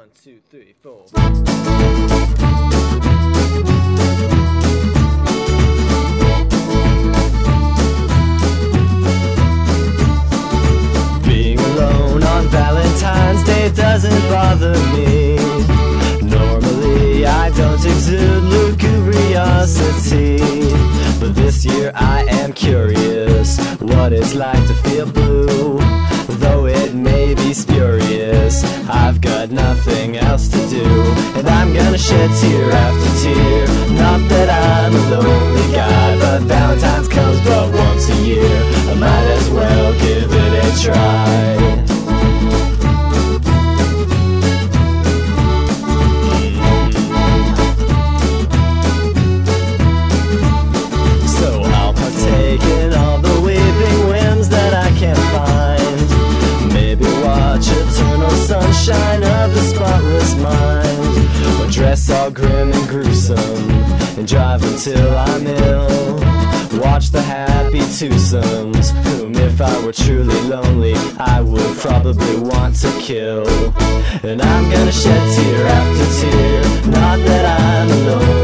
1, 2, 3, 4. Being alone on Valentine's Day doesn't bother me. Normally I don't exude lugubriosity, but this year I am curious what it's like to feel blue. Though it may be spurious, I've got nothing else to do, and I'm gonna shed tear after tear. Not that I'm a lonely guy, but Valentine's comes but once a year. I might as well give it a try. So I'll partake in all the weeping whims that I can find. Maybe watch Eternal Sunshine of the Spotless Mind, or dress all grim and gruesome and drive until I'm ill. Watch the happy twosomes, whom if I were truly lonely I would probably want to kill. And I'm gonna shed tear after tear, not that I'm alone.